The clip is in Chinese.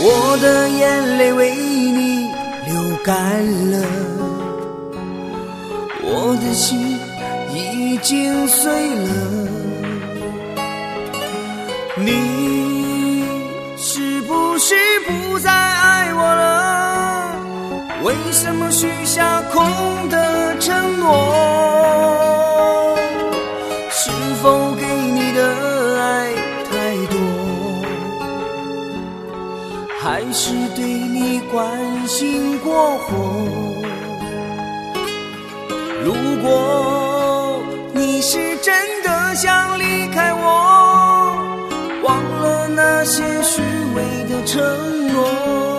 我的眼泪为你流干了，我的心已经碎了。你是不是不再爱我了？为什么许下空的承诺？是否给你的爱太多，还是对你关心过火？如果你是真的想离开我，忘了那些虚伪的承诺，